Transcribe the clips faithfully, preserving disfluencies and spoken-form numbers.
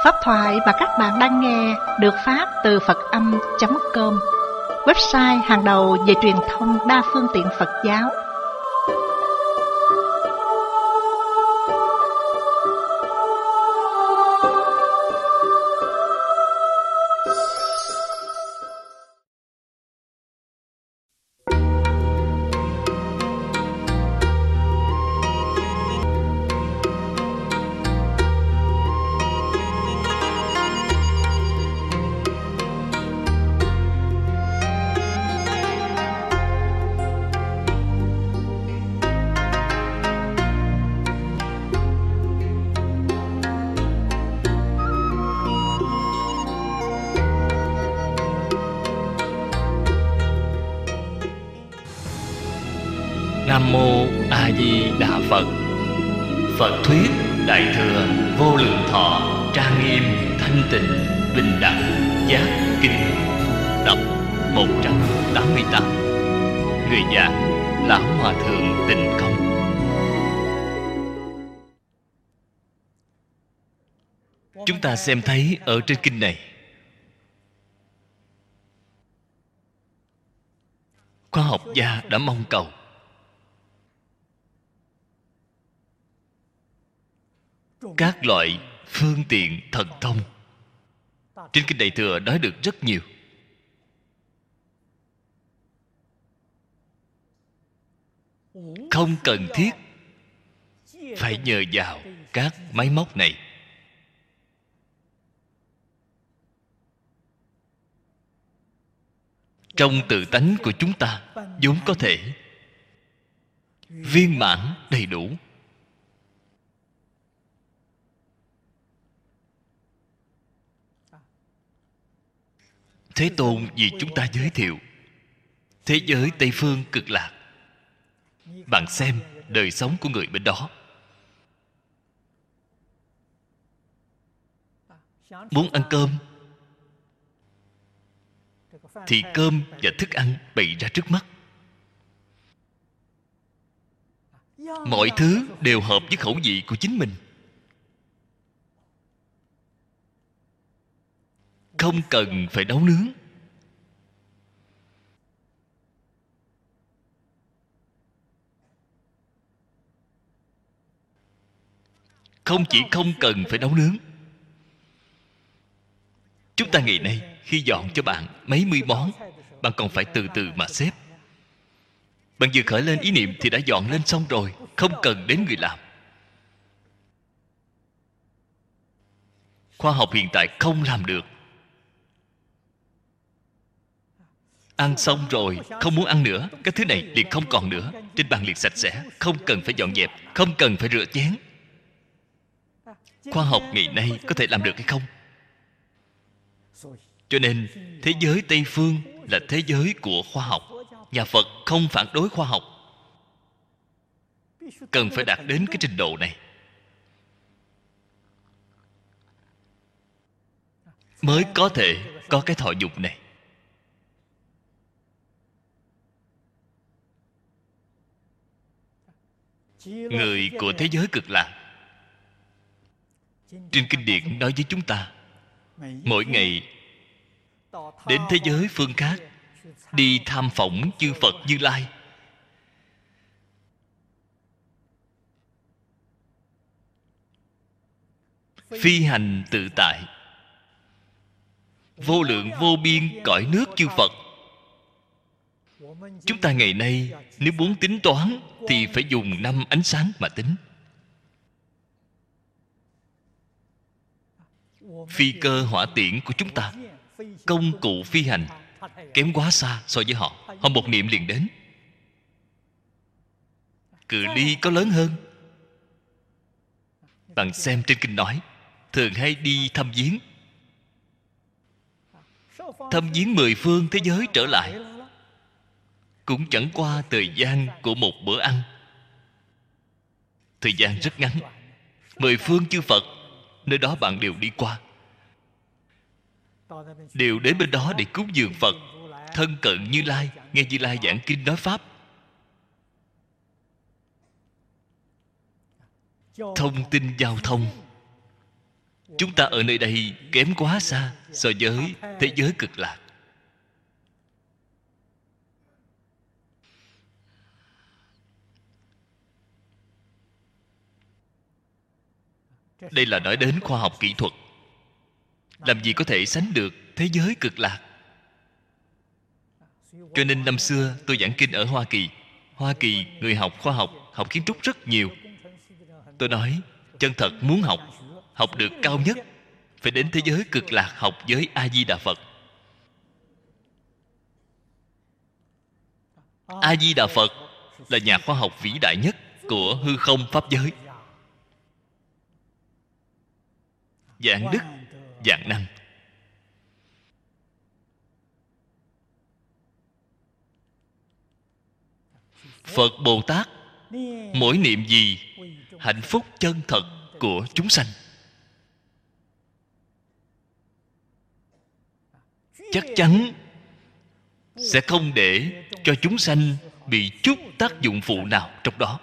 Pháp thoại mà các bạn đang nghe được phát từ Phật Âm chấm com, website hàng đầu về truyền thông đa phương tiện Phật giáo. Nam Mô A Di Đà Phật. Phật thuyết Đại thừa Vô Lượng Thọ trang nghiêm thanh tịnh bình đẳng giác kinh. Tập một trăm tám mươi tám. Người giảng Lão Hòa Thượng Tịnh Không. Chúng ta xem thấy ở trên kinh này, khoa học gia đã mong cầu các loại phương tiện thần thông. Trên kinh Đại thừa nói được rất nhiều. Không cần thiết phải nhờ vào các máy móc này. Trong tự tánh của chúng ta vốn có thể viên mãn đầy đủ. Thế Tôn vì chúng ta giới thiệu thế giới Tây Phương Cực Lạc. Bạn xem đời sống của người bên đó. Muốn ăn cơm thì cơm và thức ăn bày ra trước mắt. Mọi thứ đều hợp với khẩu vị của chính mình. Không cần phải nấu nướng. Không chỉ không cần phải nấu nướng. Chúng ta ngày nay khi dọn cho bạn mấy mươi món, bạn còn phải từ từ mà xếp. Bạn vừa khởi lên ý niệm thì đã dọn lên xong rồi, không cần đến người làm. Khoa học hiện tại không làm được. Ăn xong rồi, không muốn ăn nữa, cái thứ này liền không còn nữa. Trên bàn liền sạch sẽ, không cần phải dọn dẹp, không cần phải rửa chén. Khoa học ngày nay có thể làm được hay không? Cho nên, thế giới Tây Phương là thế giới của khoa học. Nhà Phật không phản đối khoa học. Cần phải đạt đến cái trình độ này mới có thể có cái thọ dục này. Người của thế giới Cực Lạc, trên kinh điển nói với chúng ta, mỗi ngày đến thế giới phương khác đi tham phỏng chư Phật Như Lai. Phi hành tự tại, vô lượng vô biên cõi nước chư Phật. Chúng ta ngày nay nếu muốn tính toán thì phải dùng năm ánh sáng mà tính. Phi cơ hỏa tiễn của chúng ta, công cụ phi hành kém quá xa so với họ. Họ một niệm liền đến. Cự ly có lớn hơn. Bạn xem trên kinh nói, thường hay đi thăm viếng. Thăm viếng mười phương thế giới trở lại, cũng chẳng qua thời gian của một bữa ăn. Thời gian rất ngắn. Mười phương chư Phật, nơi đó bạn đều đi qua, đều đến bên đó để cúng dường Phật, thân cận Như Lai, nghe Như Lai giảng kinh nói pháp. Thông tin giao thông Chúng ta ở nơi đây kém quá xa so với thế giới cực lạc. Đây là nói đến khoa học kỹ thuật. Làm gì có thể sánh được thế giới cực lạc. Cho nên năm xưa tôi giảng kinh ở Hoa Kỳ. Hoa Kỳ người học khoa học, học kiến trúc rất nhiều. Tôi nói, chân thật muốn học, học được cao nhất, phải đến thế giới cực lạc học với A-di-đà Phật. A-di-đà Phật là nhà khoa học vĩ đại nhất của hư không pháp giới. Vạn đức, vạn năng. Phật Bồ Tát mỗi niệm gì hạnh phúc chân thật của chúng sanh, chắc chắn sẽ không để cho chúng sanh bị chút tác dụng phụ nào trong đó.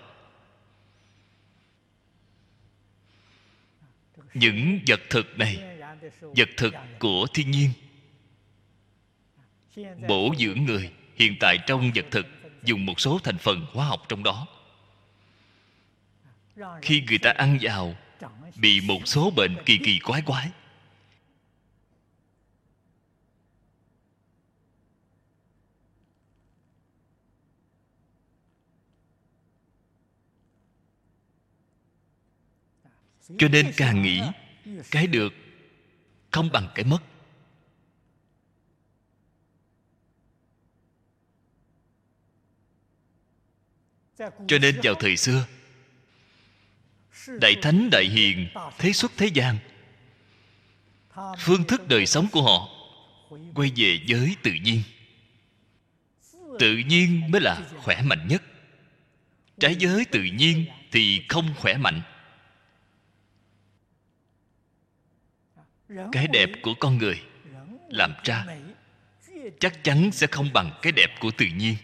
Những vật thực này, vật thực của thiên nhiên, bổ dưỡng người, hiện tại trong vật thực dùng một số thành phần hóa học trong đó. Khi người ta ăn vào, bị một số bệnh kỳ kỳ quái quái. Cho nên càng nghĩ cái được không bằng cái mất. Cho nên vào thời xưa, đại thánh đại hiền thế xuất thế gian, phương thức đời sống của họ quay về với tự nhiên. Tự nhiên mới là khỏe mạnh nhất. Trái với tự nhiên thì không khỏe mạnh. Cái đẹp của con người làm ra chắc chắn sẽ không bằng cái đẹp của tự nhiên.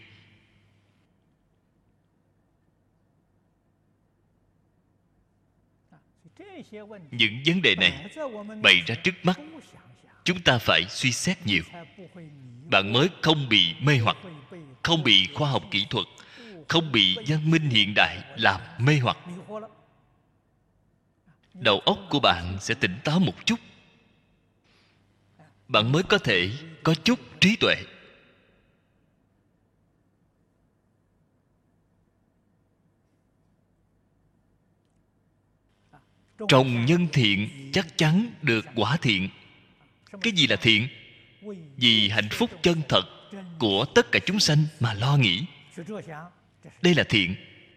Những vấn đề này bày ra trước mắt, chúng ta phải suy xét nhiều, bạn mới không bị mê hoặc, không bị khoa học kỹ thuật, không bị văn minh hiện đại làm mê hoặc. Đầu óc của bạn sẽ tỉnh táo một chút, bạn mới có thể có chút trí tuệ. Trồng nhân thiện chắc chắn được quả thiện. Cái gì là thiện? Vì hạnh phúc chân thật của tất cả chúng sanh mà lo nghĩ. Đây là thiện.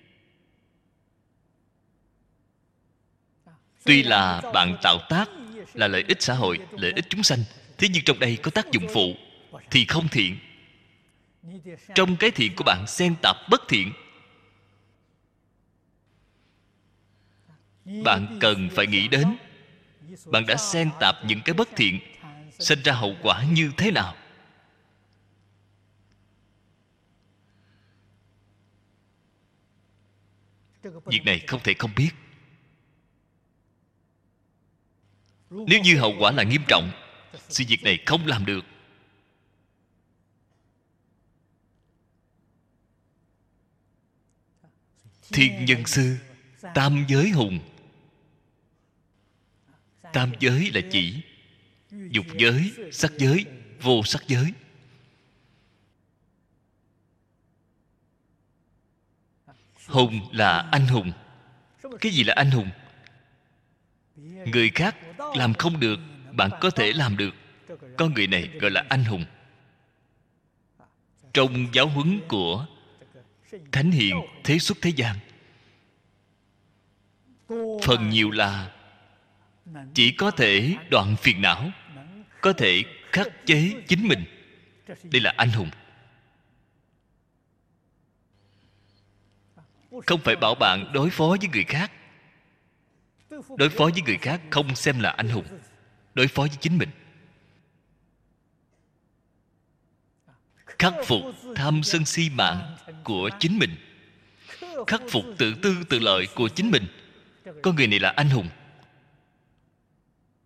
Tuy là bạn tạo tác là lợi ích xã hội, lợi ích chúng sanh, thế nhưng trong đây có tác dụng phụ thì không thiện. Trong cái thiện của bạn xen tạp bất thiện. Bạn cần phải nghĩ đến bạn đã xen tạp những cái bất thiện, sinh ra hậu quả như thế nào. Việc này không thể không biết. Nếu như hậu quả là nghiêm trọng, sự việc này không làm được. Thiên nhân sư, tam giới hùng. Tam giới là chỉ dục giới, sắc giới, vô sắc giới. Hùng là anh hùng. Cái gì là anh hùng? Người khác làm không được, bạn có thể làm được. Con người này gọi là anh hùng. Trong giáo huấn của Thánh Hiền Thế Xuất Thế Gian, phần nhiều là chỉ có thể đoạn phiền não, có thể khắc chế chính mình. Đây là anh hùng. Không phải bảo bạn đối phó với người khác. Đối phó với người khác không xem là anh hùng. Đối phó với chính mình, khắc phục tham sân si mạng của chính mình, khắc phục tự tư tự lợi của chính mình. Con người này là anh hùng.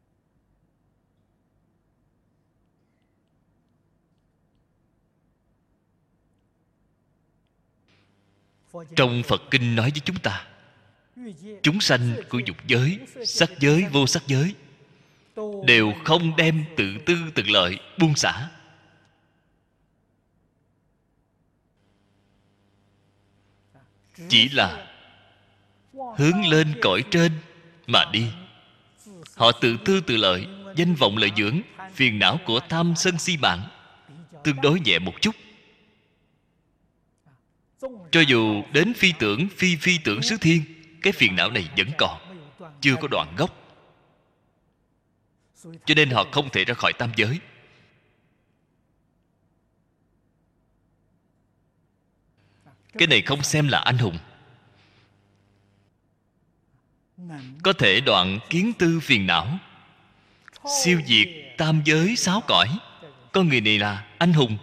Trong Phật Kinh nói với chúng ta, chúng sanh của dục giới, sắc giới, vô sắc giới đều không đem tự tư tự lợi buông xả. Chỉ là hướng lên cõi trên mà đi. Họ tự tư tự lợi, danh vọng lợi dưỡng, phiền não của tham sân si mạng tương đối nhẹ một chút. Cho dù đến phi tưởng, phi phi tưởng xứ thiên, cái phiền não này vẫn còn, chưa có đoạn gốc. Cho nên họ không thể ra khỏi tam giới. Cái này không xem là anh hùng. Có thể đoạn kiến tư phiền não, siêu diệt tam giới sáu cõi, con người này là anh hùng.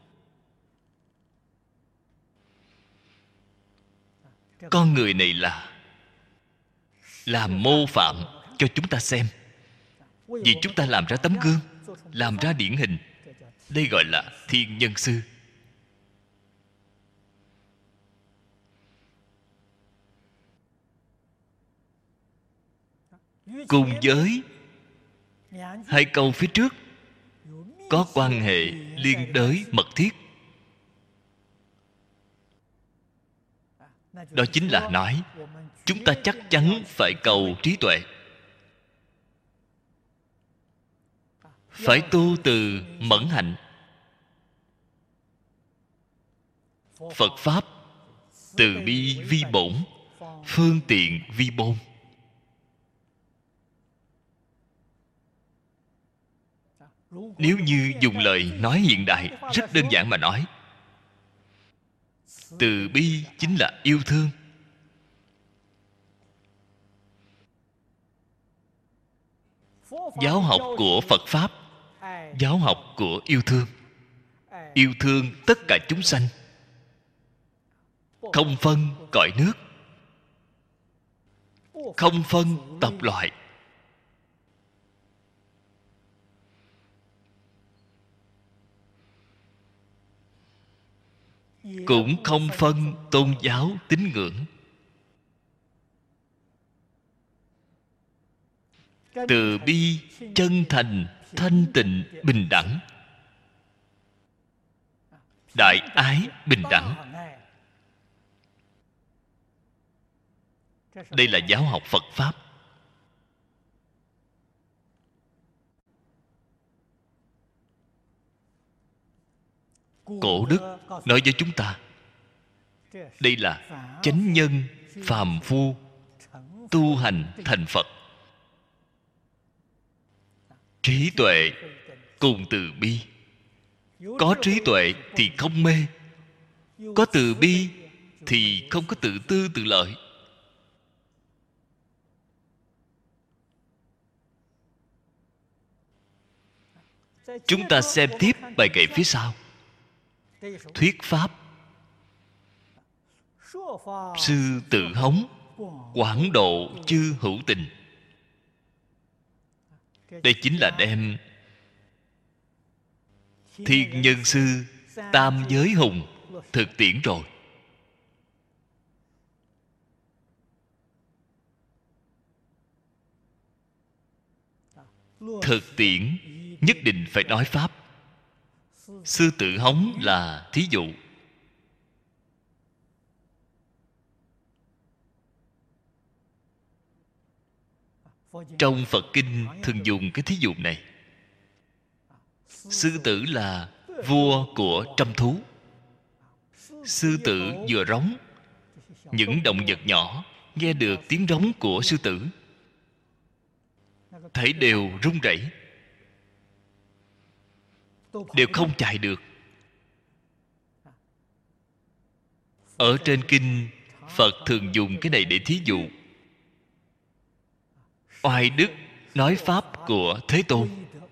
Con người này là làm mô phạm cho chúng ta xem, vì chúng ta làm ra tấm gương, làm ra điển hình. Đây gọi là thiên nhân sư. Cùng với hai câu phía trước có quan hệ liên đới mật thiết. Đó chính là nói chúng ta chắc chắn phải cầu trí tuệ, phải tu từ mẫn hạnh. Phật Pháp từ bi vi bổn, phương tiện vi bôn. Nếu như dùng lời nói hiện đại rất đơn giản mà nói, từ bi chính là yêu thương. Giáo học của Phật Pháp, giáo học của yêu thương. Yêu thương tất cả chúng sanh, không phân cõi nước, không phân tộc loại, cũng không phân tôn giáo tín ngưỡng. Từ bi, chân thành, thanh tịnh, bình đẳng. Đại ái bình đẳng. Đây là giáo học Phật Pháp. Cổ đức nói với chúng ta, đây là chánh nhân phàm phu tu hành thành Phật. Trí tuệ cùng từ bi. Có trí tuệ thì không mê, có từ bi thì không có tự tư tự lợi. Chúng ta xem tiếp bài kệ phía sau. Thuyết Pháp, sư tự hống, quảng độ chư hữu tình. Đây chính là đem thiên nhân sư, tam giới hùng thực tiễn rồi. Thực tiễn nhất định phải nói Pháp. Sư tự hống là thí dụ. Trong Phật Kinh thường dùng cái thí dụ này. Sư tử là vua của trăm thú. Sư tử vừa rống, những động vật nhỏ nghe được tiếng rống của sư tử thấy đều run rẩy, đều không chạy được. Ở trên kinh, Phật thường dùng cái này để thí dụ oai đức nói Pháp của Thế Tôn.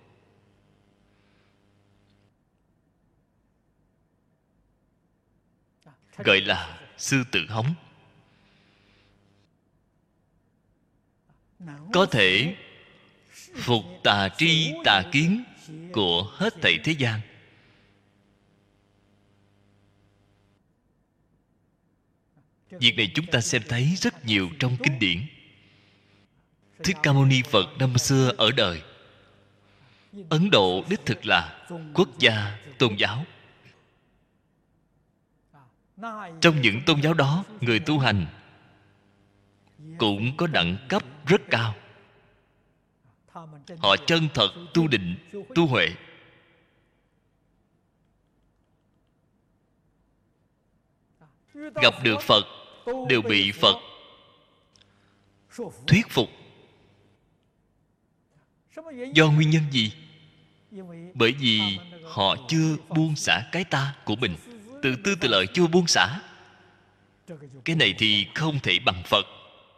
Gọi là sư tự hống. Có thể phục tà tri tà kiến của hết thảy thế gian. Việc này chúng ta xem thấy rất nhiều trong kinh điển. Thích Ca Mâu Ni Phật năm xưa ở đời, Ấn Độ đích thực là quốc gia tôn giáo. Trong những tôn giáo đó, người tu hành cũng có đẳng cấp rất cao. Họ chân thật tu định, tu huệ. Gặp được Phật đều bị Phật thuyết phục. Do nguyên nhân gì? Bởi vì họ chưa buông xả cái ta của mình, tự tư tự lợi chưa buông xả. Cái này thì không thể bằng Phật.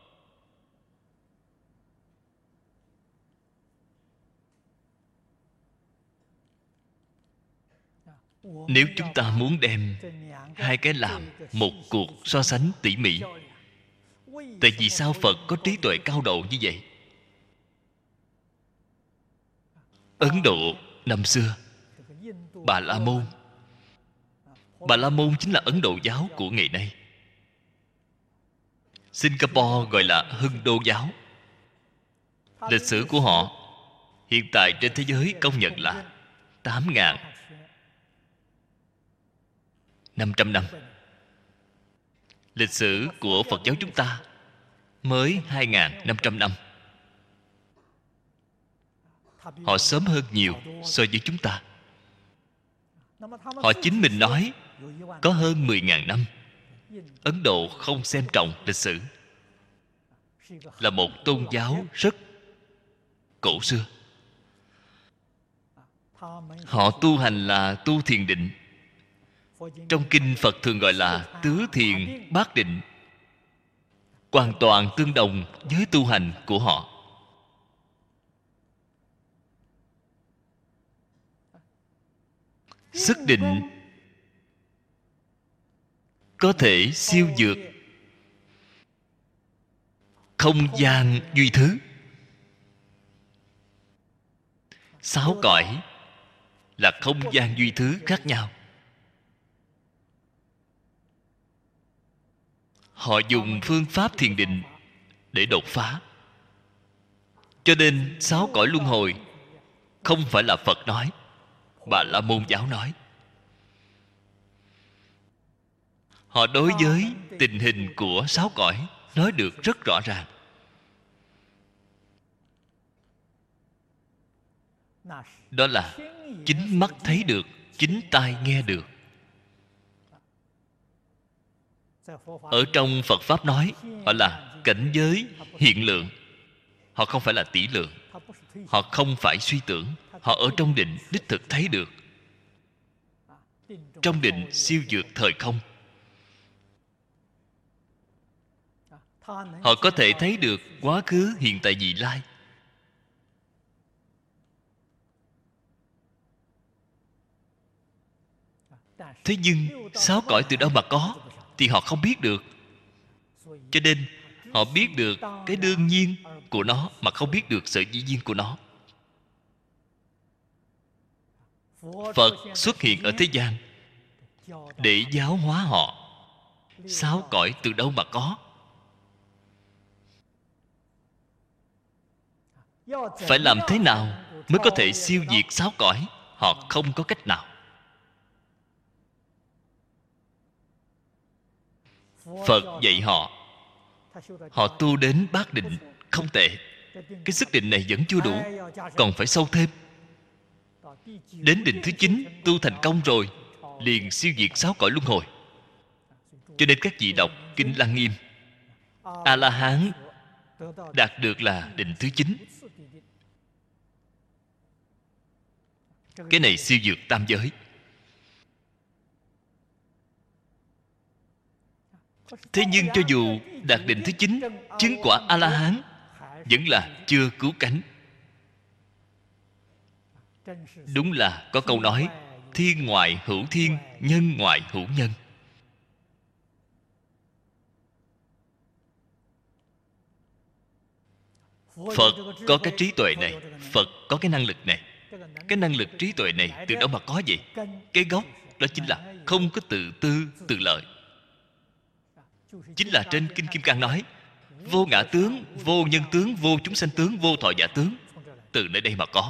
Nếu chúng ta muốn đem hai cái làm một cuộc so sánh tỉ mỉ, tại vì sao Phật có trí tuệ cao độ như vậy? Ấn Độ năm xưa, Bà La Môn. Bà La Môn chính là Ấn Độ giáo của ngày nay. Singapore gọi là Hưng Đô giáo. Lịch sử của họ hiện tại trên thế giới công nhận là tám nghìn năm trăm năm. Lịch sử của Phật giáo chúng ta mới hai nghìn năm trăm năm. Họ sớm hơn nhiều so với chúng ta. Họ chính mình nói có hơn mười nghìn năm. Ấn Độ không xem trọng lịch sử, là một tôn giáo rất cổ xưa. Họ tu hành là tu thiền định. Trong kinh Phật thường gọi là tứ thiền bát định, hoàn toàn tương đồng với tu hành của họ. Sức định có thể siêu vượt không gian duy thứ. Sáu cõi là không gian duy thứ khác nhau. Họ dùng phương pháp thiền định để đột phá. Cho nên sáu cõi luân hồi không phải là Phật nói, Bà La Môn giáo nói. Họ đối với tình hình của sáu cõi nói được rất rõ ràng. Đó là chính mắt thấy được, chính tai nghe được. Ở trong Phật Pháp nói, họ là cảnh giới hiện lượng. Họ không phải là tỷ lượng. Họ không phải suy tưởng. Họ ở trong định đích thực thấy được. Trong định siêu vượt thời không. Họ có thể thấy được quá khứ, hiện tại, vị lai. Thế nhưng sáu cõi từ đâu mà có thì họ không biết được. Cho nên họ biết được cái đương nhiên của nó mà không biết được sự dĩ nhiên của nó. Phật xuất hiện ở thế gian để giáo hóa họ. Sáu cõi từ đâu mà có? Phải làm thế nào mới có thể siêu diệt sáu cõi? Họ không có cách nào. Phật dạy họ. Họ tu đến bát định không tệ. Cái sức định này vẫn chưa đủ, còn phải sâu thêm. Đến định thứ chín tu thành công rồi, liền siêu diệt sáu cõi luân hồi. Cho nên các vị đọc kinh Lăng Nghiêm, A-la-hán đạt được là định thứ chín. Cái này siêu vượt tam giới. Thế nhưng cho dù đạt định thứ chín, chứng quả A-la-hán vẫn là chưa cứu cánh. Đúng là có câu nói, thiên ngoại hữu thiên, nhân ngoại hữu nhân. Phật có cái trí tuệ này, Phật có cái năng lực này. Cái năng lực trí tuệ này từ đâu mà có vậy? Cái gốc đó chính là không có tự tư tự lợi. chính là trên Kinh Kim Cang nói vô ngã tướng, vô nhân tướng, vô chúng sanh tướng, vô thọ giả tướng. Từ nơi đây mà có.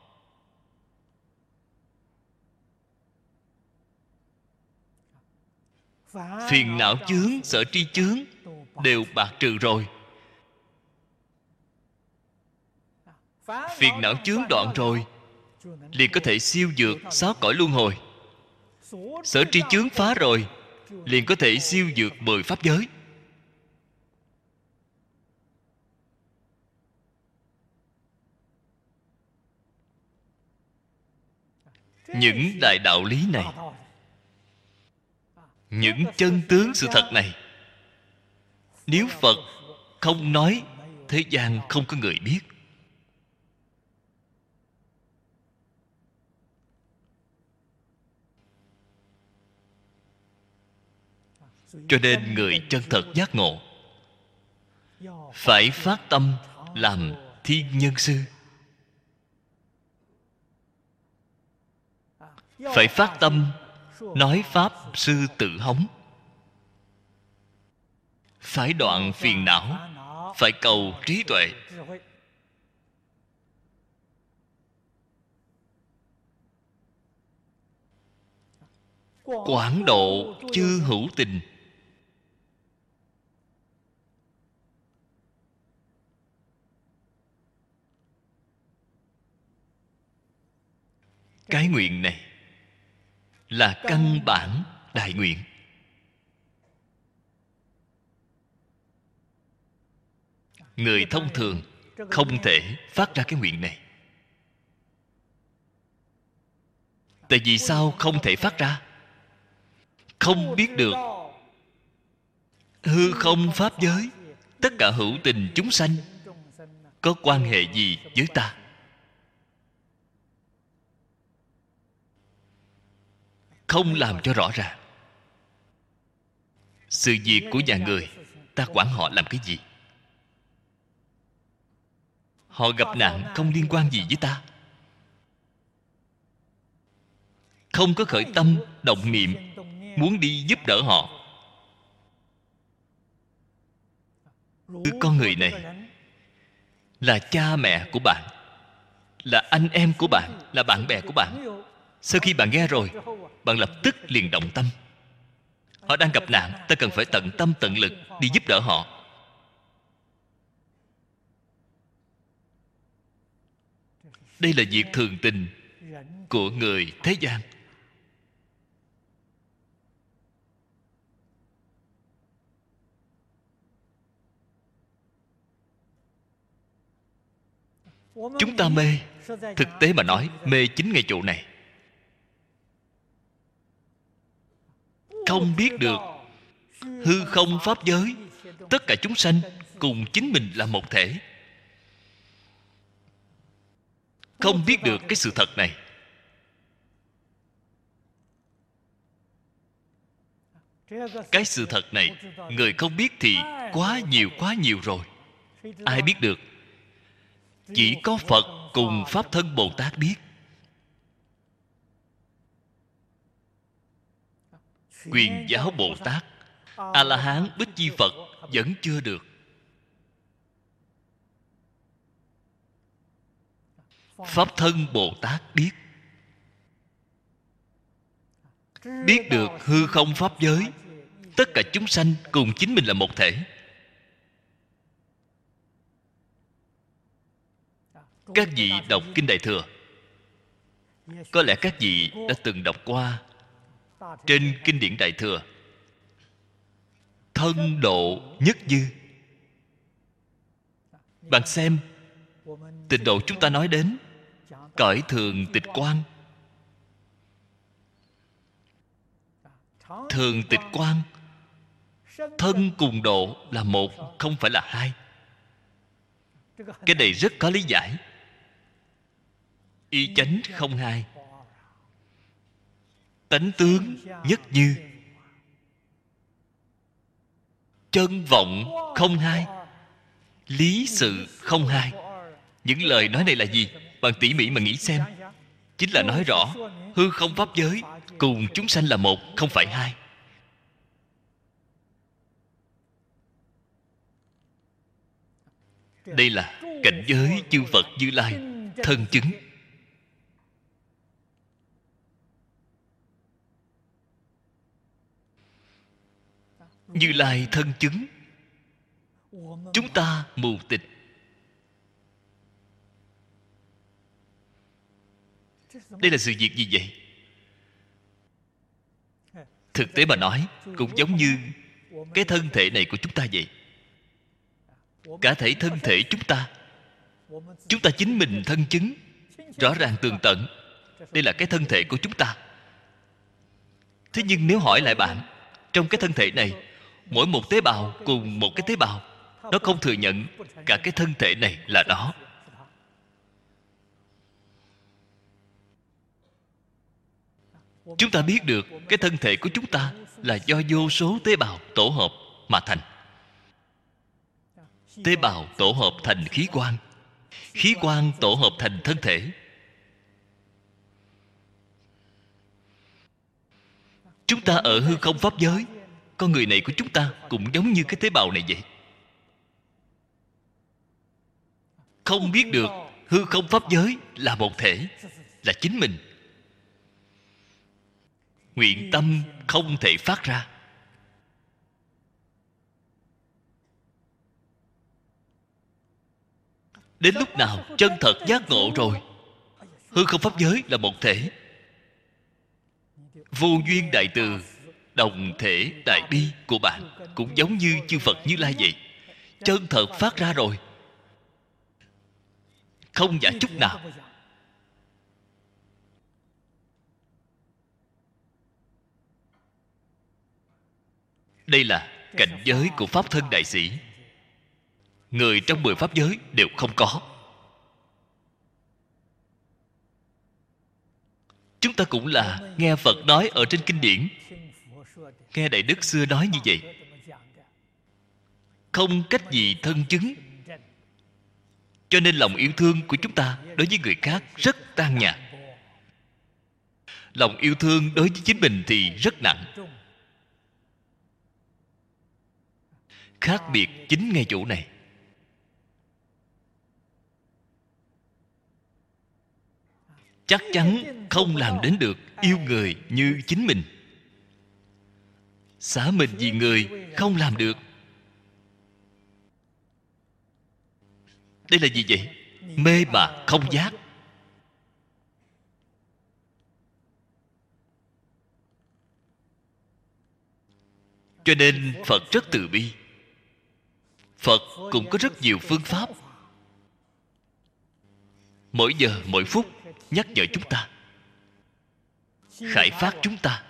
Phiền não chướng, sở tri chướng đều bạc trừ rồi. Phiền não chướng đoạn rồi, liền có thể siêu vượt sáu cõi luân hồi. Sở tri chướng phá rồi, liền có thể siêu vượt mười pháp giới. Những đại đạo lý này, những chân tướng sự thật này, nếu Phật không nói, thế gian không có người biết. Cho nên người chân thật giác ngộ phải phát tâm làm thiên nhân sư, phải phát tâm nói pháp sư tự hống, phải đoạn phiền não, phải cầu trí tuệ. Quảng độ chư hữu tình. Cái nguyện này là căn bản đại nguyện. Người thông thường không thể phát ra cái nguyện này. Tại vì sao không thể phát ra? Không biết được hư không pháp giới, tất cả hữu tình chúng sanh có quan hệ gì với ta. Không làm cho rõ ràng. Sự việc của nhà người, ta quản họ làm cái gì? Họ gặp nạn không liên quan gì với ta. Không có khởi tâm, động niệm muốn đi giúp đỡ họ. Con người này là cha mẹ của bạn, là anh em của bạn, là bạn bè của bạn. Sau khi bạn nghe rồi, bạn lập tức liền động tâm. Họ đang gặp nạn, ta cần phải tận tâm tận lực đi giúp đỡ họ. Đây là việc thường tình của người thế gian. Chúng ta mê, thực tế mà nói, mê chính ngay chỗ này. Không biết được hư không pháp giới, tất cả chúng sanh cùng chính mình là một thể. Không biết được cái sự thật này. Cái sự thật này, người không biết thì quá nhiều quá nhiều rồi. Ai biết được? Chỉ có Phật cùng Pháp Thân Bồ Tát biết. Quyền Giáo Bồ Tát, A-la-hán Bích Chi Phật vẫn chưa được. Pháp Thân Bồ Tát biết. Biết được hư không pháp giới, tất cả chúng sanh cùng chính mình là một thể. Các vị đọc Kinh Đại Thừa, có lẽ các vị đã từng đọc qua trên Kinh điển Đại Thừa, thân độ nhất dư. Bạn xem, tịnh độ chúng ta nói đến cõi thường tịch quan. Thường tịch quan, thân cùng độ là một, không phải là hai. Cái này rất có lý giải. Y chánh không hai, tánh tướng nhất như, chân vọng không hai, lý sự không hai. Những lời nói này là gì? Bạn tỉ mỉ mà nghĩ xem. Chính là nói rõ hư không pháp giới cùng chúng sanh là một, không phải hai. Đây là cảnh giới chư Phật Như Lai thân chứng. Như Lai thân chứng, chúng ta mù tịch. Đây là sự việc gì vậy? Thực tế mà nói, cũng giống như cái thân thể này của chúng ta vậy. Cả thể thân thể chúng ta, chúng ta chính mình thân chứng rõ ràng tường tận. Đây là cái thân thể của chúng ta. Thế nhưng nếu hỏi lại bạn, trong cái thân thể này, mỗi một tế bào cùng một cái tế bào, nó không thừa nhận cả cái thân thể này là nó. Chúng ta biết được cái thân thể của chúng ta là do vô số tế bào tổ hợp mà thành. Tế bào tổ hợp thành khí quan, khí quan tổ hợp thành thân thể. Chúng ta ở hư không pháp giới, con người này của chúng ta cũng giống như cái tế bào này vậy. Không biết được hư không pháp giới là một thể, là chính mình. Nguyện tâm không thể phát ra. Đến lúc nào chân thật giác ngộ rồi, hư không pháp giới là một thể. Vô duyên đại từ, đồng thể đại bi của bạn cũng giống như chư Phật Như Lai vậy. Chân thật phát ra rồi, không giả chút nào. Đây là cảnh giới của Pháp thân đại sĩ. Người trong mười pháp giới đều không có. Chúng ta cũng là nghe Phật nói ở trên kinh điển, nghe Đại Đức xưa nói như vậy. Không cách gì thân chứng. Cho nên lòng yêu thương của chúng ta đối với người khác rất tan nhạt. Lòng yêu thương đối với chính mình thì rất nặng. Khác biệt chính ngay chỗ này. Chắc chắn không làm đến được yêu người như chính mình. Xả mình vì người không làm được. Đây là gì vậy? Mê mà không giác. Cho nên Phật rất từ bi. Phật cũng có rất nhiều phương pháp, mỗi giờ mỗi phút nhắc nhở chúng ta, khải phát chúng ta.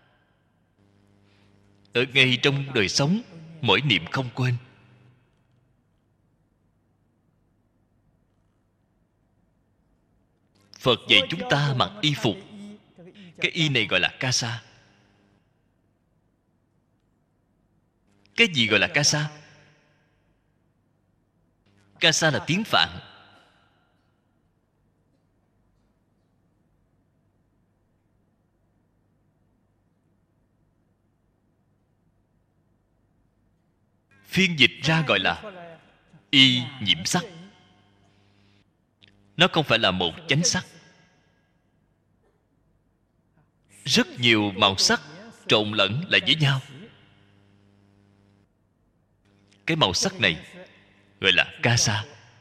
Ở ngay trong đời sống, mỗi niệm không quên. Phật dạy chúng ta mặc y phục. Cái y này gọi là Kasa. Cái gì gọi là Kasa? Kasa là tiếng Phạn. Phiên dịch ra gọi là y nhiễm sắc. Nó không phải là một chánh sắc. Rất nhiều màu sắc trộn lẫn lại với nhau. Cái màu sắc này gọi là Kasa.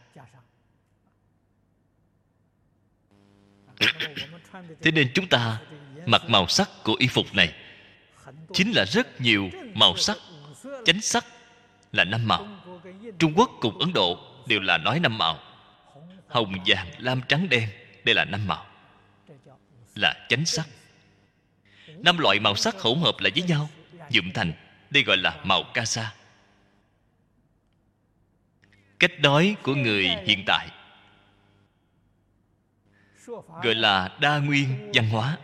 Thế nên chúng ta mặc màu sắc của y phục này chính là rất nhiều màu sắc. Chánh sắc là năm màu. Trung Quốc cùng Ấn Độ đều là nói năm màu. Hồng, vàng, lam, trắng, đen. Đây là năm màu, là chánh sắc. Năm loại màu sắc hỗn hợp lại với nhau nhuộm thành, đây gọi là màu Kasa. Cách nói của người hiện tại gọi là đa nguyên văn hóa.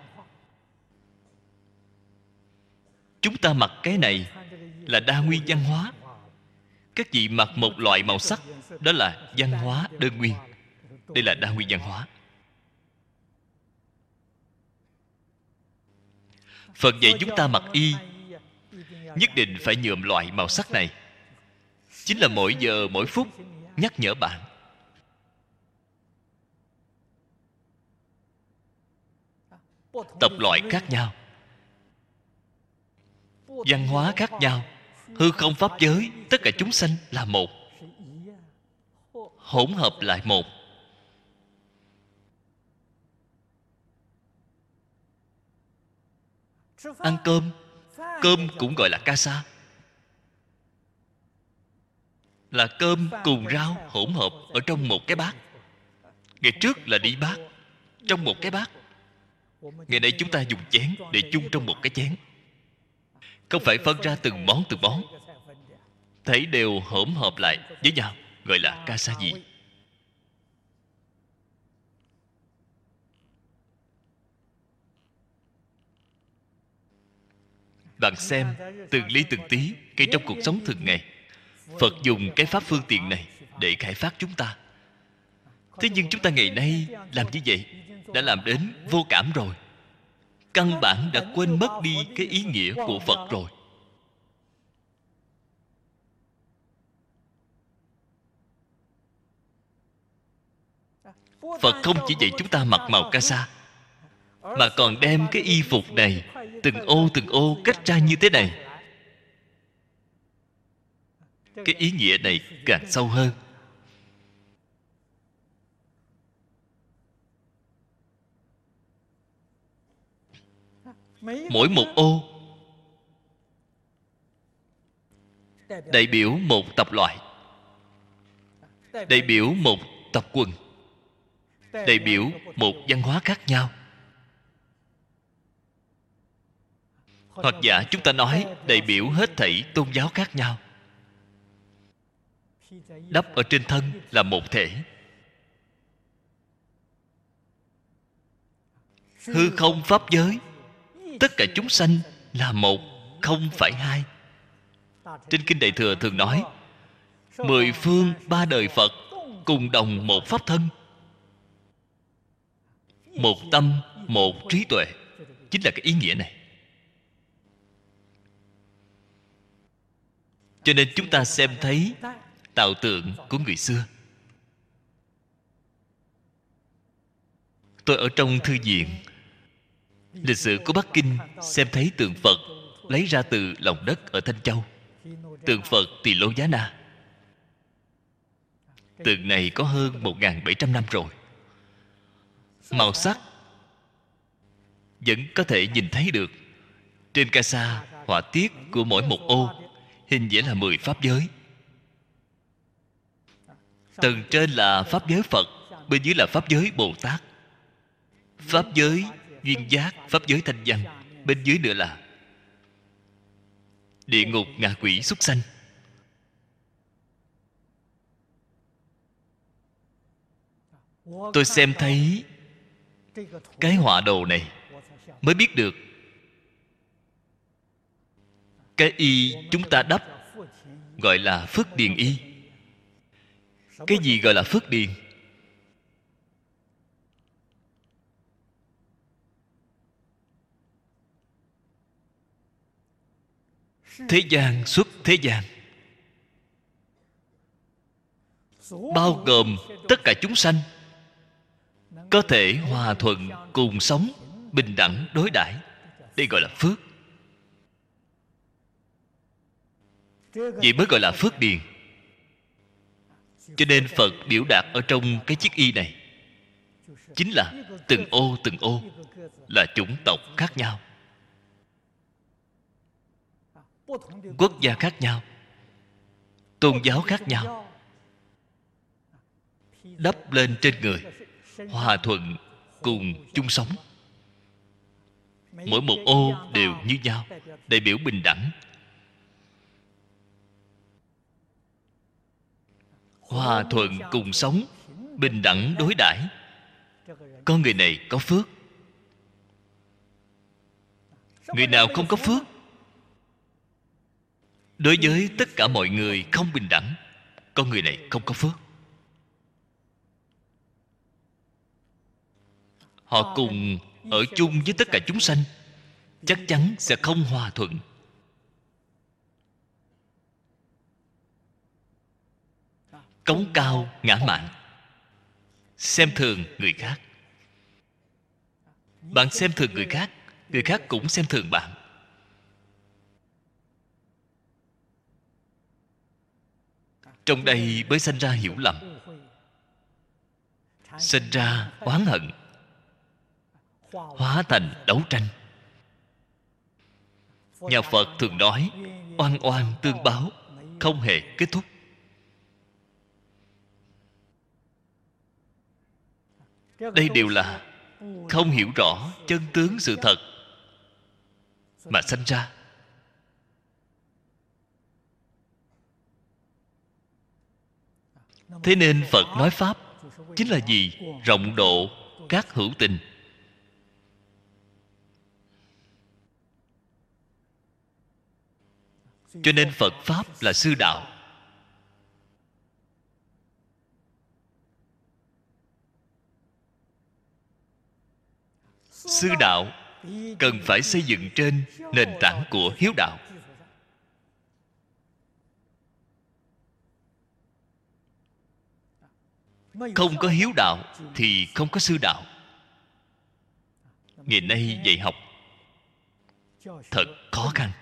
Chúng ta mặc cái này là đa nguyên văn hóa. Các vị mặc một loại màu sắc, đó là văn hóa đơn nguyên. Đây là đa nguyên văn hóa. Phật dạy chúng ta mặc y nhất định phải nhuộm loại màu sắc này. Chính là mỗi giờ mỗi phút nhắc nhở bạn. Tập loại khác nhau, văn hóa khác nhau, hư không pháp giới, tất cả chúng sanh là một, hỗn hợp lại một. Ăn cơm, cơm cũng gọi là kasa, là cơm cùng rau hỗn hợp ở trong một cái bát. Ngày trước là đi bát, trong một cái bát. Ngày nay chúng ta dùng chén để chung trong một cái chén, không phải phân ra từng món từng món, thấy đều hỗn hợp lại với nhau, gọi là kasa gì. Bạn xem từng ly từng tí ngay trong cuộc sống thường ngày, Phật dùng cái pháp phương tiện này để khai phát chúng ta. Thế nhưng chúng ta ngày nay làm như vậy đã làm đến vô cảm rồi, căn bản đã quên mất đi cái ý nghĩa của Phật rồi. Phật không chỉ dạy chúng ta mặc màu kasa, mà còn đem cái y phục này từng ô từng ô cách ra như thế này. Cái ý nghĩa này càng sâu hơn. Mỗi một ô đại biểu một tập loại, đại biểu một tập quần, đại biểu một văn hóa khác nhau. Hoặc giả chúng ta nói đại biểu hết thảy tôn giáo khác nhau, đắp ở trên thân là một thể. Hư không pháp giới, tất cả chúng sanh là một, không phải hai. Trên Kinh Đại Thừa thường nói mười phương ba đời Phật cùng đồng một pháp thân, một tâm một trí tuệ, chính là cái ý nghĩa này. Cho nên chúng ta xem thấy tạo tượng của người xưa. Tôi ở trong thư viện lịch sử của Bắc Kinh xem thấy tượng Phật lấy ra từ lòng đất ở Thanh Châu. Tượng Phật Tỳ Lô Giá Na. Tượng này có hơn một nghìn bảy trăm năm rồi. Màu sắc vẫn có thể nhìn thấy được. Trên kasa họa tiết của mỗi một ô hình vẽ là mười pháp giới. Tầng trên là pháp giới Phật, bên dưới là pháp giới Bồ Tát, pháp giới duyên giác, pháp giới thanh văn, bên dưới nữa là địa ngục, ngạ quỷ, súc sanh. Tôi xem thấy cái họa đồ này mới biết được cái y chúng ta đắp gọi là phước điền y. Cái gì gọi là phước điền? Thế gian xuất thế gian, bao gồm tất cả chúng sanh có thể hòa thuận cùng sống, bình đẳng đối đãi. Đây gọi là phước. Vậy mới gọi là phước điền. Cho nên Phật biểu đạt ở trong cái chiếc y này chính là từng ô từng ô là chủng tộc khác nhau, quốc gia khác nhau, tôn giáo khác nhau, đắp lên trên người, hòa thuận cùng chung sống. Mỗi một ô đều như nhau, đại biểu bình đẳng. Hòa thuận cùng sống, bình đẳng đối đãi. Con người này có phước. Người nào không có phước, đối với tất cả mọi người không bình đẳng, con người này không có phước. Họ cùng ở chung với tất cả chúng sanh, chắc chắn sẽ không hòa thuận. cống cao ngã mạn, xem thường người khác. Bạn xem thường người khác, người khác cũng xem thường bạn. Trong đây mới sanh ra hiểu lầm, sinh ra oán hận, hóa thành đấu tranh. Nhà Phật thường nói oan oan tương báo, không hề kết thúc. Đây đều là không hiểu rõ chân tướng sự thật mà sanh ra. Thế nên Phật nói Pháp chính là gì? Rộng độ các hữu tình. Cho nên Phật Pháp là sư đạo. Sư đạo cần phải xây dựng trên nền tảng của hiếu đạo. Không có hiếu đạo thì không có sư đạo. Ngày nay dạy học thật khó khăn.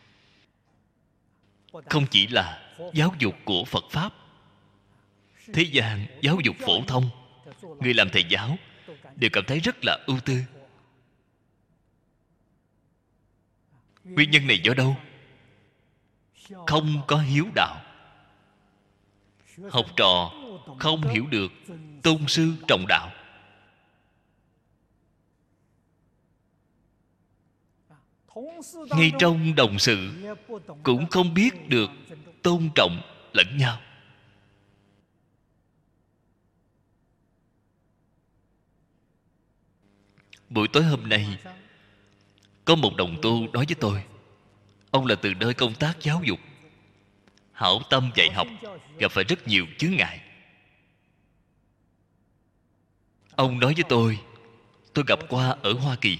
Không chỉ là giáo dục của Phật Pháp, thế gian giáo dục phổ thông, người làm thầy giáo đều cảm thấy rất là ưu tư. Nguyên nhân này do đâu? Không có hiếu đạo. Học trò không hiểu được tôn sư trọng đạo. Ngay trong đồng sự cũng không biết được tôn trọng lẫn nhau. Buổi tối hôm nay có một đồng tu nói với tôi, ông là từ nơi công tác giáo dục, hảo tâm dạy học, gặp phải rất nhiều chướng ngại. Ông nói với tôi, tôi gặp qua ở Hoa Kỳ,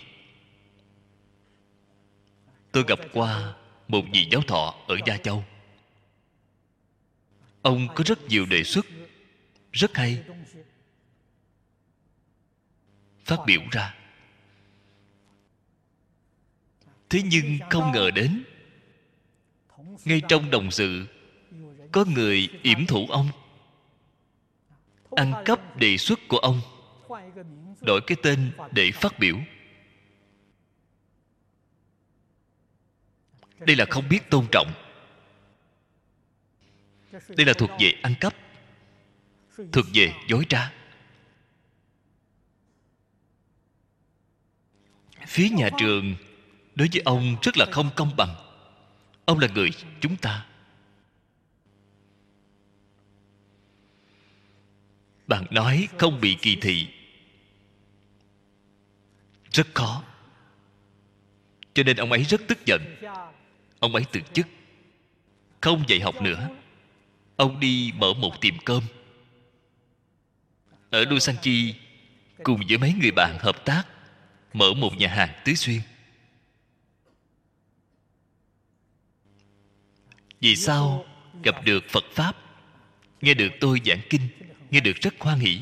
tôi gặp qua một vị giáo thọ ở Gia Châu. Ông có rất nhiều đề xuất rất hay phát biểu ra. Thế nhưng không ngờ đến, ngay trong đồng sự có người yểm thủ ông, ăn cắp đề xuất của ông, đổi cái tên để phát biểu. Đây là không biết tôn trọng. Đây là thuộc về ăn cắp, thuộc về dối trá. Phía nhà trường đối với ông rất là không công bằng. Ông là người chúng ta. Bạn nói không bị kỳ thị rất khó. Cho nên ông ấy rất tức giận. Ông ấy từ chức, không dạy học nữa. Ông đi mở một tiệm cơm ở Lusanchi, cùng với mấy người bạn hợp tác mở một nhà hàng tứ xuyên. Vì sao? Gặp được Phật Pháp, nghe được tôi giảng kinh, nghe được rất hoan hỷ.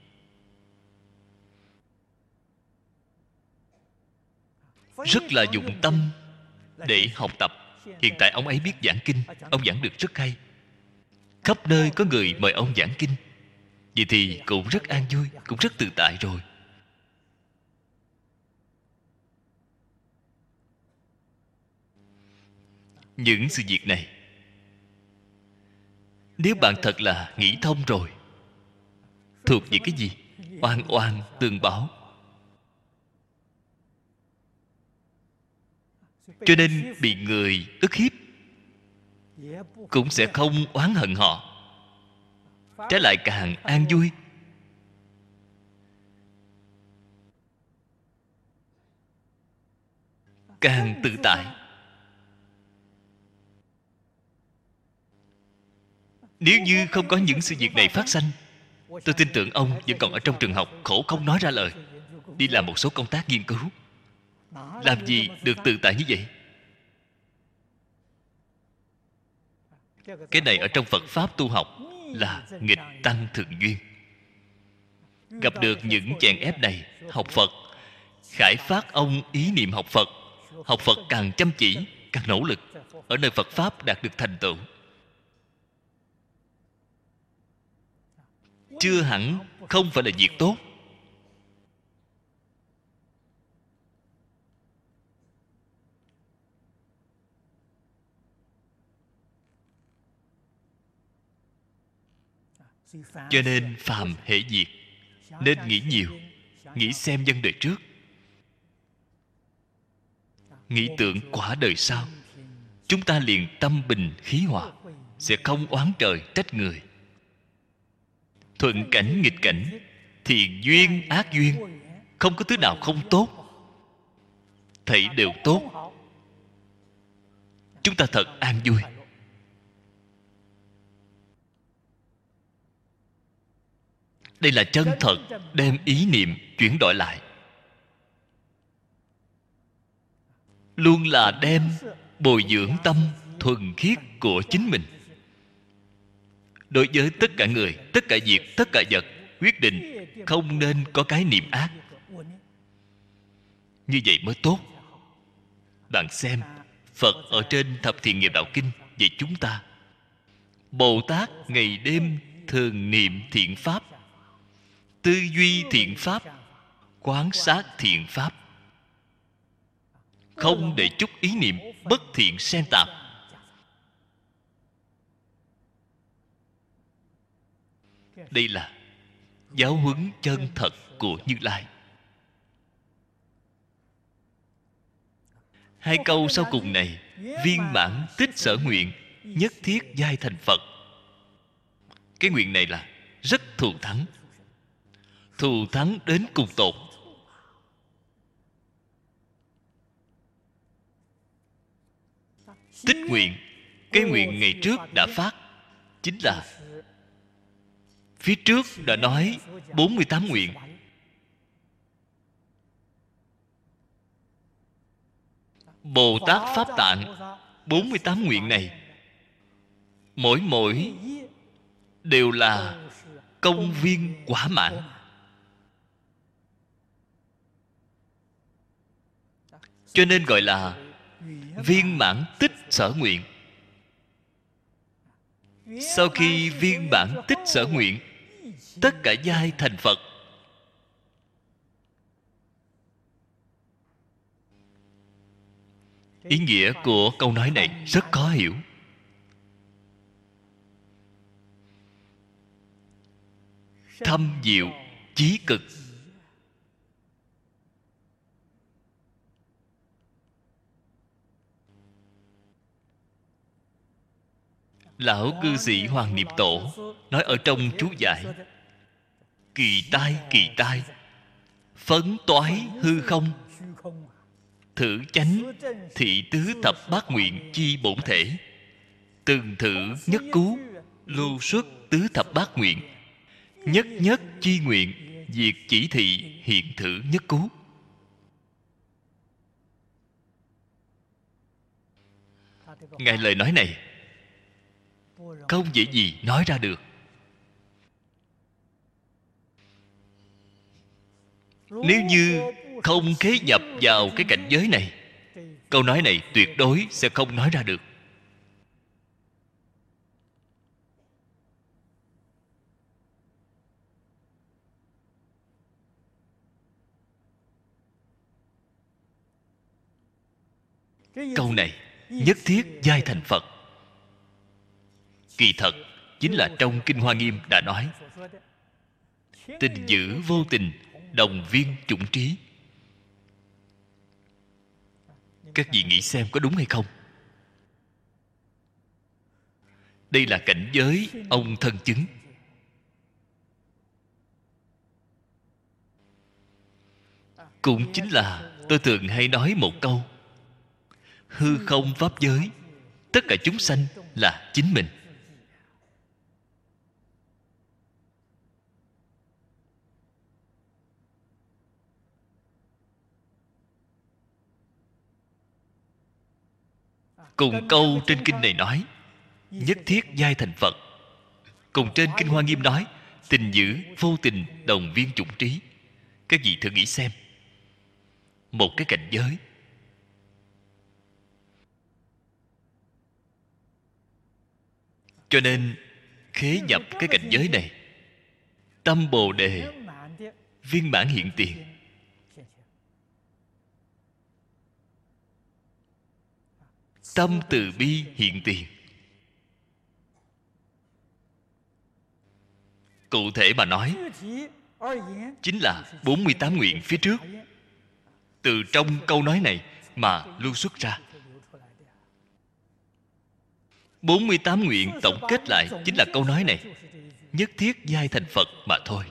Rất là dụng tâm để học tập. Hiện tại ông ấy biết giảng kinh, ông giảng được rất hay. Khắp nơi có người mời ông giảng kinh. Vậy thì cũng rất an vui, cũng rất tự tại rồi. Những sự việc này, nếu bạn thật là nghĩ thông rồi, thuộc về cái gì? Oan oan tương báo. Cho nên bị người ức hiếp cũng sẽ không oán hận họ, trái lại càng an vui. Càng tự tại. Nếu như không có những sự việc này phát sanh, tôi tin tưởng ông vẫn còn ở trong trường học khổ không nói ra lời, đi làm một số công tác nghiên cứu. Làm gì được tự tại như vậy? Cái này ở trong Phật Pháp tu học là nghịch tăng thường duyên. Gặp được những chèn ép này, học Phật khải phát ông ý niệm học Phật. Học Phật càng chăm chỉ, càng nỗ lực, ở nơi Phật Pháp đạt được thành tựu. Chưa hẳn không phải là việc tốt. Cho nên phàm hệ việc nên nghĩ nhiều, nghĩ xem nhân đời trước, nghĩ tưởng quả đời sau. Chúng ta liền tâm bình khí hòa, sẽ không oán trời trách người. Thuận cảnh nghịch cảnh, thiện duyên ác duyên, không có thứ nào không tốt, thảy đều tốt. Chúng ta thật an vui. Đây là chân thật đem ý niệm chuyển đổi lại, luôn là đem bồi dưỡng tâm thuần khiết của chính mình. Đối với tất cả người, tất cả việc, tất cả vật, quyết định không nên có cái niệm ác. Như vậy mới tốt. Bạn xem, Phật ở trên Thập Thiện Nghiệp Đạo Kinh dạy chúng ta: Bồ Tát ngày đêm thường niệm thiện pháp, tư duy thiện pháp, quán sát thiện pháp, không để chút ý niệm bất thiện xen tạp. Đây là giáo huấn chân thật của Như Lai. Hai câu sau cùng này: viên mãn tích sở nguyện, nhất thiết giai thành Phật. Cái nguyện này là rất thù thắng, thù thắng đến cùng tột. Tích nguyện, cái nguyện ngày trước đã phát, chính là phía trước đã nói bốn mươi tám nguyện. Bồ Tát Pháp Tạng bốn mươi tám nguyện này, mỗi mỗi đều là công viên quả mãn. Cho nên gọi là viên mãn tích sở nguyện. Sau khi viên mãn tích sở nguyện, tất cả giai thành Phật. Ý nghĩa của câu nói này rất khó hiểu. Thâm diệu chí cực. Lão cư sĩ Hoàng Niệm Tổ nói ở trong chú giải: kỳ tai kỳ tai, phấn toái hư không, thử chánh thị tứ thập bát nguyện chi bổn thể, từng thử nhất cứu, lưu xuất tứ thập bát nguyện, nhất nhất chi nguyện, diệt chỉ thị hiện thử nhất cứu. Ngài lời nói này không dễ gì nói ra được. Nếu như không khế nhập vào cái cảnh giới này, câu nói này tuyệt đối sẽ không nói ra được. Câu này nhất thiết giai thành Phật, kỳ thật chính là trong Kinh Hoa Nghiêm đã nói: tình dữ vô tình, đồng viên chủng trí. Các vị nghĩ xem có đúng hay không? Đây là cảnh giới ông thân chứng. Cũng chính là tôi thường hay nói một câu: hư không pháp giới, tất cả chúng sanh là chính mình. Cùng câu trên kinh này nói: nhất thiết giai thành Phật. Cùng trên Kinh Hoa Nghiêm nói tình dữ vô tình đồng viên chủng trí. Các vị thử nghĩ xem, một cái cảnh giới. Cho nên khế nhập cái cảnh giới này, tâm Bồ Đề viên mãn hiện tiền. Tâm từ bi hiện tiền. Cụ thể mà nói, chính là bốn mươi tám nguyện phía trước. Từ trong câu nói này mà lưu xuất ra. bốn mươi tám nguyện tổng kết lại chính là câu nói này: nhất thiết giai thành Phật mà thôi.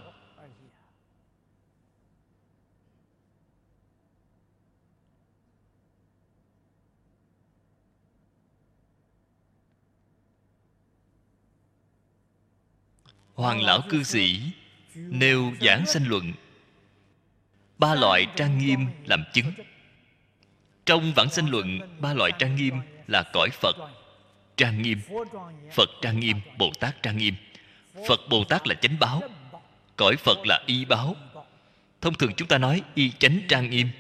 Hoàng lão cư sĩ nêu giảng sanh luận ba loại trang nghiêm làm chứng. Trong vãng sanh luận, ba loại trang nghiêm là cõi Phật trang nghiêm, Phật trang nghiêm, Bồ Tát trang nghiêm. Phật Bồ Tát là chánh báo, cõi Phật là y báo. Thông thường chúng ta nói y chánh trang nghiêm.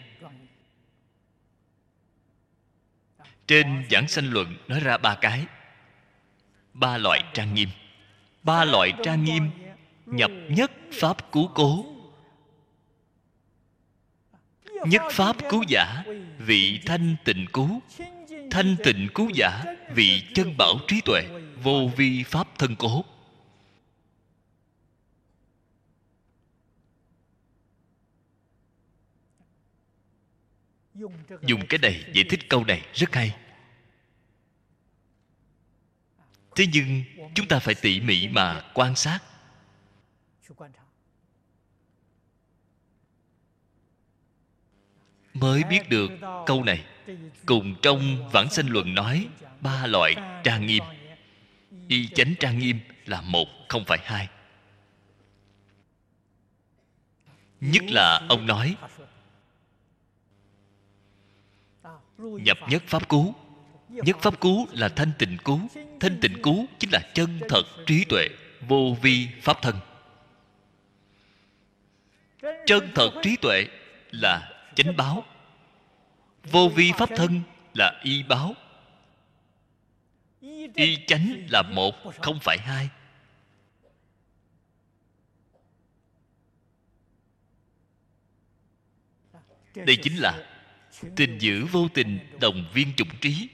Trên giảng sanh luận nói ra ba cái, ba loại trang nghiêm. Ba loại trang nghiêm nhập nhất pháp cứu cố. Nhất pháp cứu giả vị thanh tịnh cứu. Thanh tịnh cứu giả vị chân bảo trí tuệ, vô vi pháp thân cố. Dùng cái này giải thích câu này rất hay. Thế nhưng chúng ta phải tỉ mỉ mà quan sát, mới biết được câu này cùng trong vãng sanh luận nói ba loại trang nghiêm. Y chánh trang nghiêm là một, không phải hai. Nhất là ông nói nhập nhất pháp cứu. Nhất pháp cứu là thanh tịnh cứu. Thanh tịnh cứu chính là chân thật trí tuệ, vô vi pháp thân. Chân thật trí tuệ là chánh báo, vô vi pháp thân là y báo. Y chánh là một, không phải hai. Đây chính là tình dữ vô tình đồng viên chủng trí.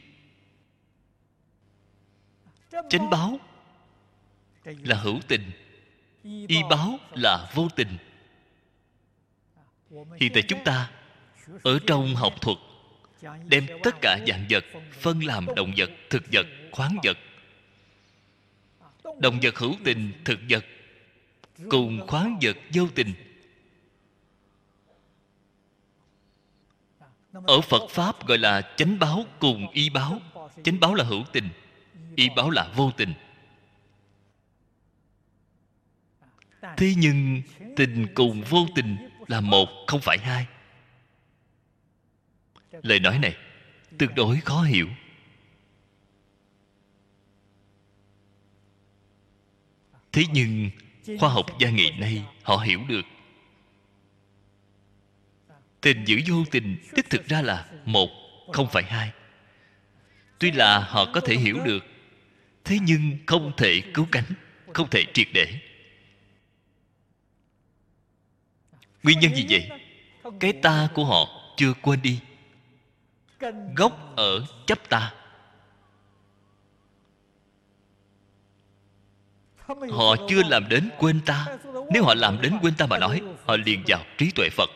Chánh báo là hữu tình, y báo là vô tình. Hiện tại chúng ta ở trong học thuật đem tất cả dạng vật phân làm động vật, thực vật, khoáng vật. Động vật hữu tình, thực vật cùng khoáng vật vô tình. Ở Phật Pháp gọi là chánh báo cùng y báo. Chánh báo là hữu tình, y báo là vô tình. Thế nhưng tình cùng vô tình là một, không phải hai. Lời nói này tương đối khó hiểu. Thế nhưng khoa học gia ngày nay họ hiểu được. Tình dữ vô tình đích thực ra là một, không phải hai. Tuy là họ có thể hiểu được, thế nhưng không thể cứu cánh, không thể triệt để. Nguyên nhân gì vậy? Cái ta của họ chưa quên đi. Gốc ở chấp ta. Họ chưa làm đến quên ta. Nếu họ làm đến quên ta mà nói, họ liền vào trí tuệ Phật.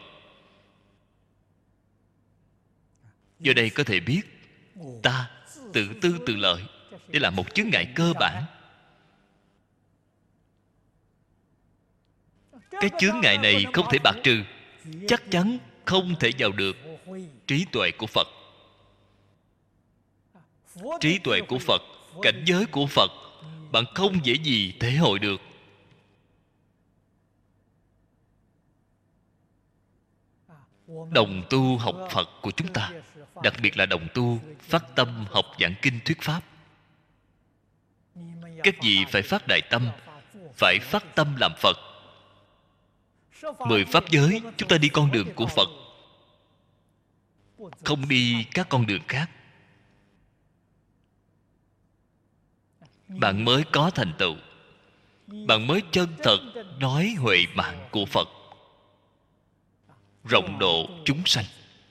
Do đây có thể biết ta tự tư tự lợi. Đây là một chướng ngại cơ bản. Cái chướng ngại này không thể bạc trừ, chắc chắn không thể vào được trí tuệ của Phật. Trí tuệ của Phật, cảnh giới của Phật, bạn không dễ gì thể hội được. Đồng tu học Phật của chúng ta, đặc biệt là đồng tu phát tâm học giảng kinh thuyết pháp, các vị phải phát đại tâm, phải phát tâm làm Phật. Mười pháp giới, chúng ta đi con đường của Phật, không đi các con đường khác. Bạn mới có thành tựu. Bạn mới chân thật nói huệ mạng của Phật, rộng độ chúng sanh.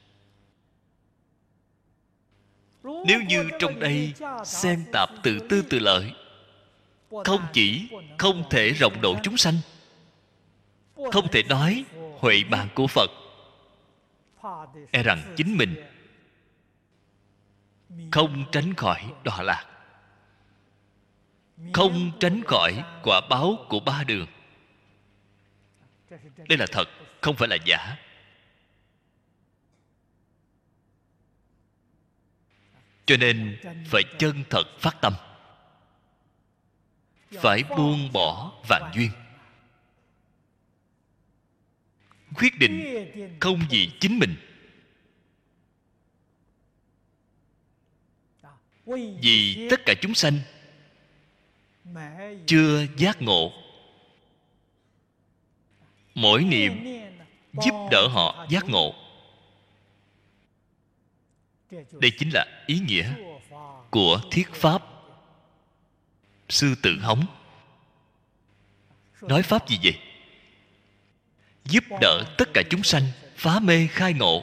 Nếu như trong đây xen tạp tự tư tự lợi, không chỉ không thể rộng độ chúng sanh, không thể nói huệ mạng của Phật, e rằng chính mình không tránh khỏi đọa lạc, không tránh khỏi quả báo của ba đường. Đây là thật, không phải là giả. Cho nên phải chân thật phát tâm, phải buông bỏ vạn duyên, quyết định không vì chính mình, vì tất cả chúng sanh chưa giác ngộ, mỗi niệm giúp đỡ họ giác ngộ. Đây chính là ý nghĩa của thuyết pháp Sư Tử Hống. Nói pháp gì vậy? Giúp đỡ tất cả chúng sanh phá mê khai ngộ.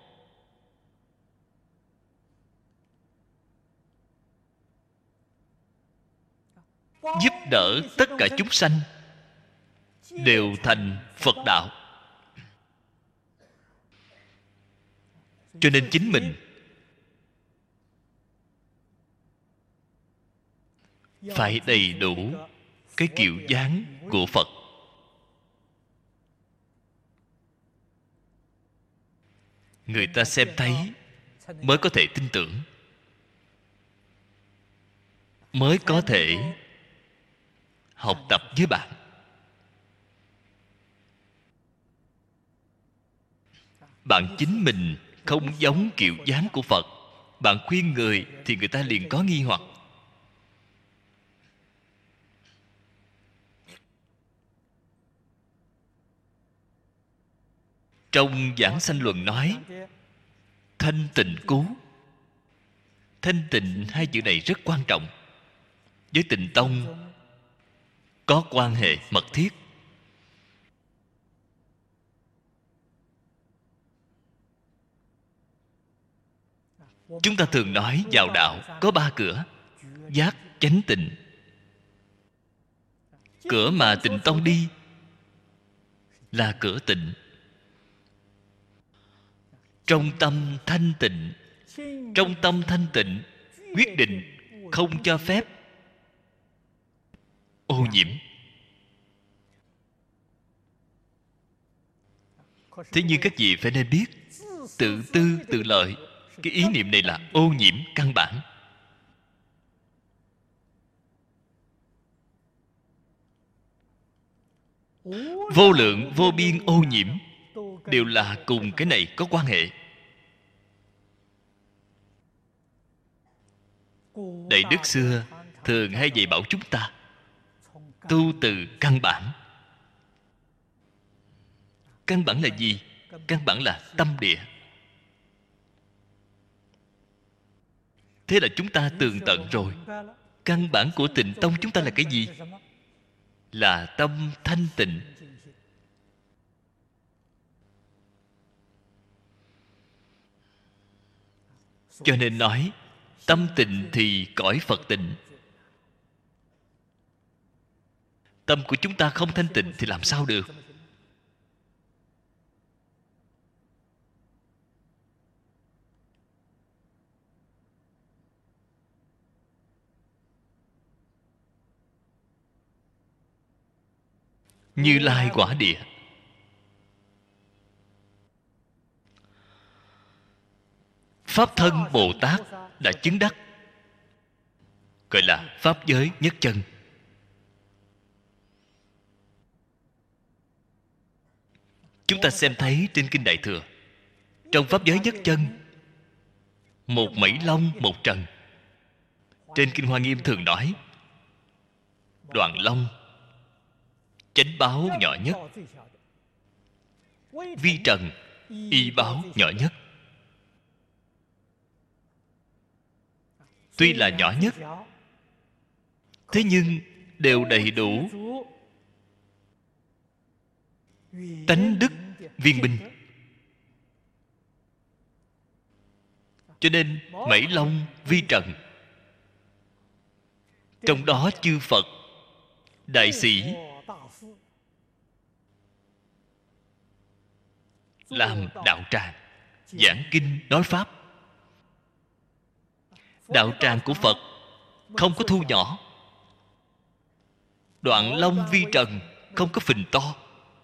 Giúp đỡ tất cả chúng sanh đều thành Phật đạo. Cho nên chính mình phải đầy đủ cái kiểu dáng của Phật. Người ta xem thấy mới có thể tin tưởng, mới có thể học tập với bạn. Bạn chính mình không giống kiểu dáng của Phật, bạn khuyên người thì người ta liền có nghi hoặc. Trong Giảng Sanh Luận nói thanh tịnh cứu. Thanh tịnh hai chữ này rất quan trọng, với Tịnh Tông có quan hệ mật thiết. Chúng ta thường nói vào đạo có ba cửa: giác, chánh, tịnh. Cửa mà Tịnh Tông đi là cửa tịnh. Trong tâm thanh tịnh, trong tâm thanh tịnh quyết định không cho phép ô nhiễm. Thế nhưng các vị phải nên biết, tự tư tự lợi, cái ý niệm này là ô nhiễm căn bản. Vô lượng vô biên ô nhiễm đều là cùng cái này có quan hệ. Đại đức xưa thường hay dạy bảo chúng ta tu từ căn bản. Căn bản là gì? Căn bản là tâm địa. Thế là chúng ta tường tận rồi. Căn bản của Tịnh Tông chúng ta là cái gì? Là tâm thanh tịnh. Cho nên nói tâm tịnh thì cõi Phật tịnh. Tâm của chúng ta không thanh tịnh thì làm sao được? Như Lai quả địa. Pháp thân Bồ Tát đã chứng đắc, gọi là Pháp giới nhất chân. Chúng ta xem thấy trên Kinh Đại Thừa, trong Pháp giới nhất chân, một mảy long một trần. Trên Kinh Hoa Nghiêm thường nói đoạn long chánh báo nhỏ nhất, vi trần y báo nhỏ nhất. Tuy là nhỏ nhất, thế nhưng đều đầy đủ tánh đức viên minh. Cho nên Mảy Long vi trần, trong đó chư Phật đại sĩ làm đạo tràng, giảng kinh nói pháp. Đạo tràng của Phật không có thu nhỏ. Đoạn long vi trần không có phình to,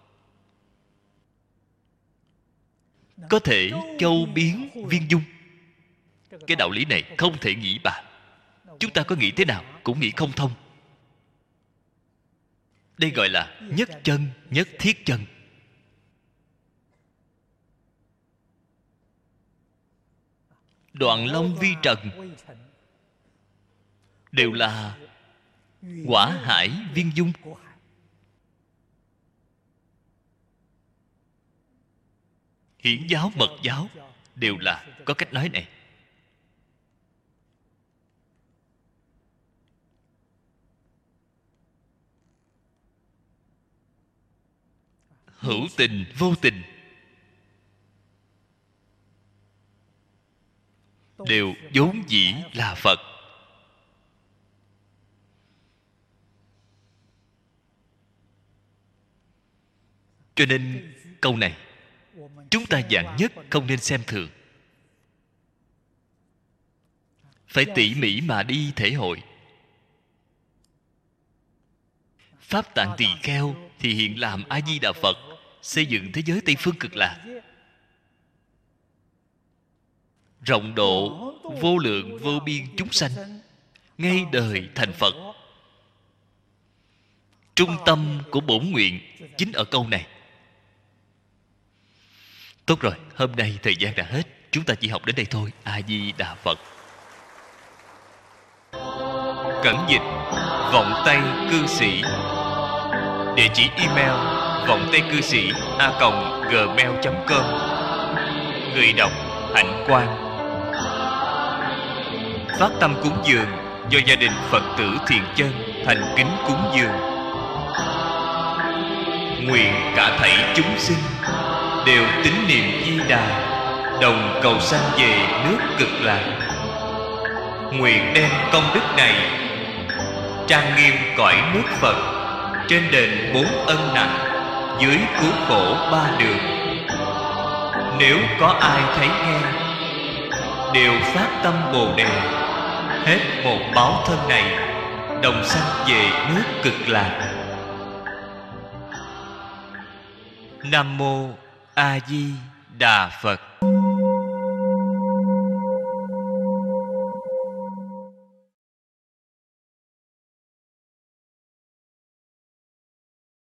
có thể châu biến viên dung. Cái đạo lý này không thể nghĩ bàn. Chúng ta có nghĩ thế nào cũng nghĩ không thông. Đây gọi là nhất chân, nhất thiết chân. Đoạn long vi trần đều là quả hải viên dung. Hiển giáo, mật giáo đều là có cách nói này. Hữu tình, vô tình đều vốn dĩ là Phật. Cho nên câu này chúng ta vạn nhất không nên xem thường, phải tỉ mỉ mà đi thể hội. Pháp Tạng Tỳ Kheo thì hiện làm A Di Đà Phật, xây dựng thế giới Tây Phương Cực Lạc, rộng độ vô lượng vô biên chúng sanh, ngay đời thành Phật. Trung tâm của bổn nguyện chính ở câu này. Tốt rồi, hôm nay thời gian đã hết, chúng ta chỉ học đến đây thôi. A Di Đà Phật. Cẩn dịch Vọng Tây Cư Sĩ. Địa chỉ email vọng tây cư sĩ a còng gmail chấm com. Người đọc Hạnh Quang. Phát tâm cúng dường do gia đình Phật tử Thiện Chân thành kính cúng dường. Nguyện cả thảy chúng sinh đều tín niệm Di Đà, đồng cầu sanh về nước Cực Lạc. Nguyện đem công đức này trang nghiêm cõi nước Phật, trên đền bốn ân nặng, dưới cứu khổ ba đường. Nếu có ai thấy nghe, đều phát tâm Bồ Đề, hết một báo thân này, đồng sanh về nước Cực Lạc. Nam mô A Di Đà Phật.